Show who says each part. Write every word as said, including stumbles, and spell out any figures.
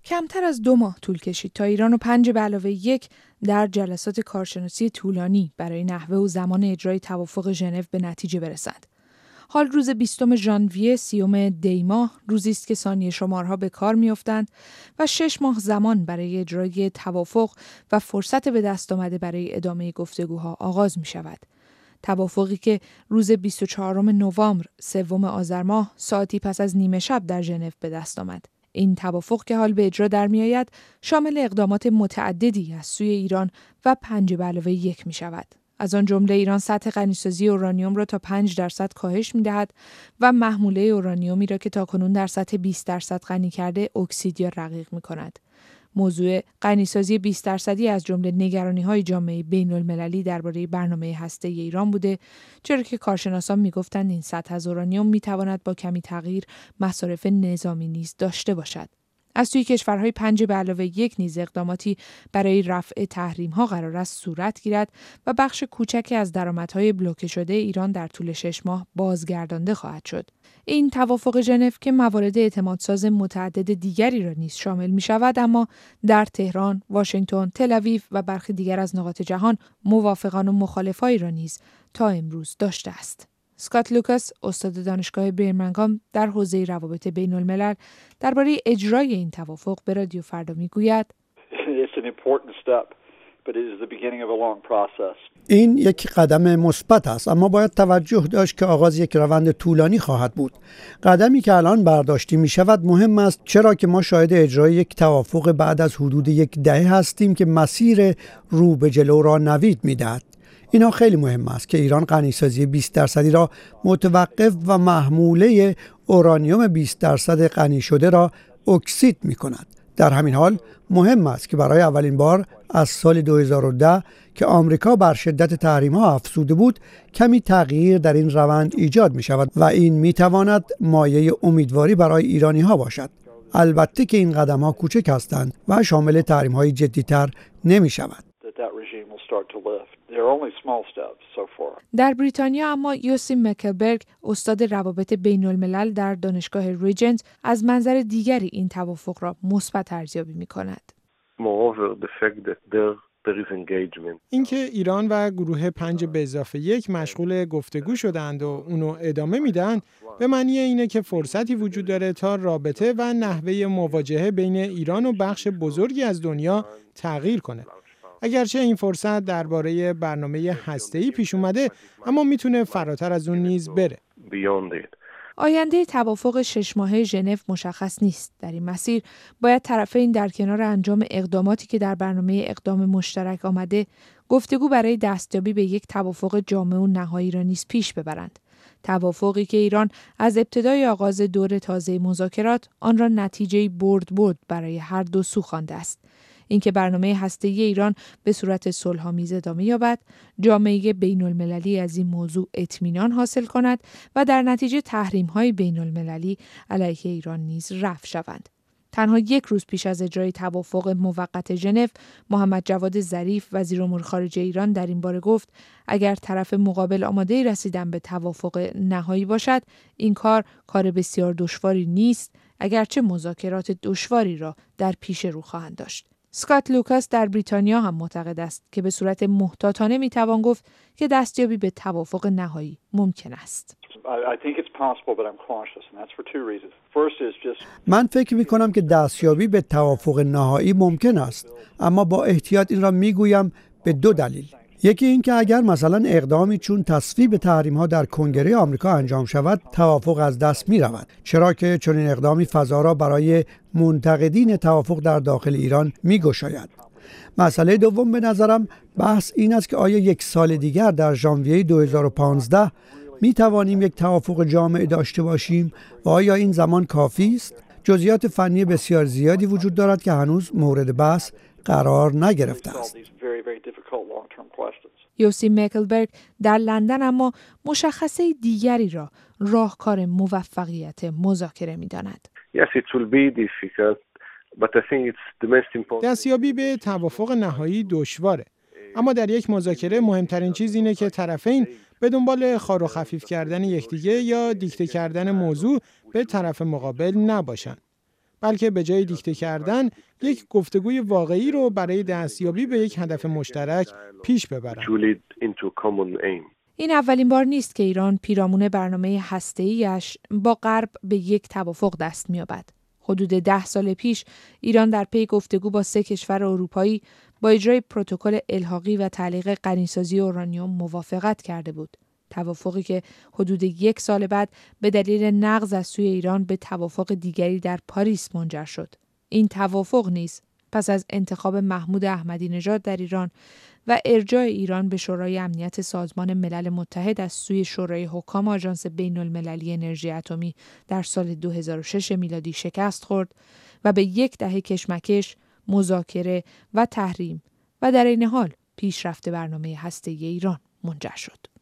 Speaker 1: کمتر از دو ماه طول کشید تا ایران و پنج به علاوه یک در جلسات کارشناسی طولانی برای نحوه و زمان اجرای توافق ژنو به نتیجه برسند. حال روز بیستم ژانویه سیوم دی ماه روزی است که ثانیه شمارها به کار می‌افتند و شش ماه زمان برای اجرای توافق و فرصت به دست آمده برای ادامه گفتگوها آغاز می‌شود. توافقی که روز بیست و چهارم نوامبر سوم آذر ماه ساعتی پس از نیمه شب در ژنو به دست آمد. این توافق که حال به اجرا در می‌آید شامل اقدامات متعددی از سوی ایران و پنج به علاوه یک می‌شود. از آن جمله ایران سطح غنیسازی اورانیوم را تا پنج درصد کاهش می‌دهد و محموله اورانیومی را که تاکنون در سطح بیست درصد غنی کرده اکسید یا رقیق می‌کند. موضوع غنیسازی بیست درصدی از جمله نگرانی‌های جامعه بین‌المللی درباره برنامه هسته‌ای ایران بوده، چرا که کارشناسان می‌گفتند این سطح از اورانیوم می‌تواند با کمی تغییر مصارف نظامی نیز داشته باشد. از سوی کشورهای پنج به علاوه یک نیز اقداماتی برای رفع تحریم‌ها قرار است صورت گیرد و بخش کوچکی از درآمدهای بلوکه شده ایران در طول شش ماه بازگردانده خواهد شد. این توافق ژنو که موارد اعتمادساز متعدد دیگری را نیز شامل می‌شود، اما در تهران، واشنگتن، تل‌آویو و برخی دیگر از نقاط جهان موافقان و مخالفانی را نیز تا امروز داشته است. اسکات لوکاس، استاد دانشگاه برمنگام در حوزه روابط بین‌الملل، درباره اجرای این توافق به رادیو فردا میگوید:
Speaker 2: این یک قدم مثبت است، اما باید توجه داشت که آغاز یک روند طولانی خواهد بود. قدمی که الان برداشته می شود مهم است، چرا که ما شاهد اجرای یک توافق بعد از حدود یک دهه هستیم که مسیر رو به جلو را نوید می دهد. اینا خیلی مهم است که ایران غنیسازی بیست درصدی را متوقف و محموله اورانیوم بیست درصد غنی شده را اکسید می کند. در همین حال مهم است که برای اولین بار از سال دو هزار و ده که آمریکا بر شدت تحریم‌ها افزوده بود، کمی تغییر در این روند ایجاد می شود و این می تواند مایه امیدواری برای ایرانی‌ها باشد. البته که این قدم‌ها کوچک هستند و شامل تحریم‌های جدی‌تر نمی شود.
Speaker 1: در بریتانیا اما یوسیم مکلبرگ، استاد روابط بین‌الملل در دانشگاه ریجنت، از منظر دیگری این توافق را مثبت ارزیابی می‌کند.
Speaker 3: اینکه ایران و گروه پنج به اضافه یک مشغول گفتگو شدند و اونو ادامه میدن، به معنی اینه که فرصتی وجود داره تا رابطه و نحوه مواجهه بین ایران و بخش بزرگی از دنیا تغییر کنه. اگرچه این فرصت درباره برنامه هسته‌ای پیش اومده، اما میتونه فراتر از اون نیز بره.
Speaker 1: آینده توافق شش ماهه ژنو مشخص نیست. در این مسیر باید طرفین در کنار انجام اقداماتی که در برنامه اقدام مشترک آمده، گفتگو برای دستیابی به یک توافق جامع و نهایی را نیز پیش ببرند. توافقی که ایران از ابتدای آغاز دور تازه مذاکرات آن را نتیجه برد برد برای هر دو سو خوانده است. اینکه برنامه هسته‌ای ایران به صورت صلح‌آمیز ادامه یابد، جامعه بین‌المللی از این موضوع اطمینان حاصل کند و در نتیجه تحریم‌های بین‌المللی علیه ایران نیز رفع شوند. تنها یک روز پیش از اجرای توافق موقت ژنو، محمد جواد ظریف وزیر امور خارجه ایران در این باره گفت: اگر طرف مقابل آماده رسیدن به توافق نهایی باشد، این کار کار بسیار دشواری نیست، اگرچه مذاکرات دشواری را در پیش رو خواهند داشت. اسکات لوکاس در بریتانیا هم معتقد است که به صورت محتاطانه میتوان گفت که دستیابی به توافق نهایی ممکن است.
Speaker 2: من فکر می کنم که دستیابی به توافق نهایی ممکن است، اما با احتیاط این را می گویم به دو دلیل. یکی این که اگر مثلا اقدامی چون تصویب تحریم‌ها در کنگره آمریکا انجام شود، توافق از دست می رود، چرا که چنین اقدامی فضا را برای منتقدین توافق در داخل ایران می گشاید. مسئله دوم به نظرم بحث این است که آیا یک سال دیگر در ژانویه دو هزار و پانزده می توانیم یک توافق جامع داشته باشیم و آیا این زمان کافی است؟ جزئیات فنی بسیار زیادی وجود دارد که هنوز مورد بحث قرار نگرفته است.
Speaker 1: یوسیم مکلبرگ در لندن اما مشخصه دیگری را راهکار موفقیت مذاکره می‌داند.
Speaker 3: دستیابی به توافق نهایی دشواره، اما در یک مذاکره مهمترین چیز اینه که طرفین به دنبال خار و خفیف کردن یکدیگه یا دیکته کردن موضوع به طرف مقابل نباشن. بلکه به جای دیکته کردن یک گفتگوی واقعی رو برای دستیابی به یک هدف مشترک پیش ببرند.
Speaker 1: این اولین بار نیست که ایران پیرامون برنامه هسته‌ای‌اش با غرب به یک توافق دست می‌یابد. حدود ده سال پیش ایران در پی گفتگو با سه کشور اروپایی با اجرای پروتکل الحاقی و تعلیق غنیسازی اورانیوم موافقت کرده بود. توافقی که حدود یک سال بعد به دلیل نقض از سوی ایران به توافق دیگری در پاریس منجر شد. این توافق نیز پس از انتخاب محمود احمدی نژاد در ایران و ارجاع ایران به شورای امنیت سازمان ملل متحد از سوی شورای حکام آژانس بین‌المللی انرژی اتمی در سال دو هزار و شش میلادی شکست خورد و به یک دهه کشمکش، مذاکره و تحریم و در این حال پیشرفت برنامه هسته‌ای ایران منجر شد.